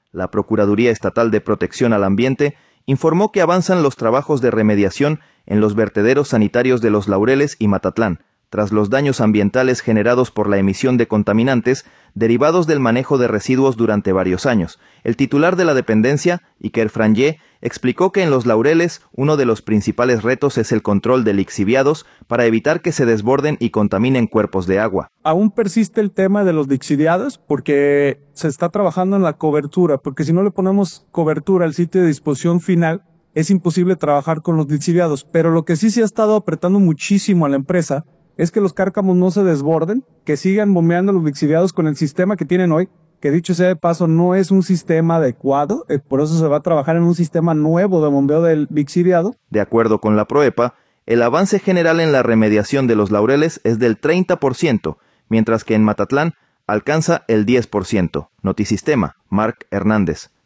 La Procuraduría Estatal de Protección al Ambiente informó que avanzan los trabajos de remediación en los vertederos sanitarios de Los Laureles y Matatlán, tras los daños ambientales generados por la emisión de contaminantes derivados del manejo de residuos durante varios años. El titular de la dependencia, Iker Frangé, explicó que en Los Laureles uno de los principales retos es el control de lixiviados para evitar que se desborden y contaminen cuerpos de agua. Aún persiste el tema de los lixiviados porque se está trabajando en la cobertura, porque si no le ponemos cobertura al sitio de disposición final, es imposible trabajar con los lixiviados. Pero lo que sí se ha estado apretando muchísimo a la empresa es que los cárcamos no se desborden, que sigan bombeando los lixiviados con el sistema que tienen hoy, que dicho sea de paso no es un sistema adecuado, por eso se va a trabajar en un sistema nuevo de bombeo del lixiviado. De acuerdo con la Proepa, el avance general en la remediación de Los Laureles es del 30%, mientras que en Matatlán alcanza el 10%. Notisistema, Marc Hernández.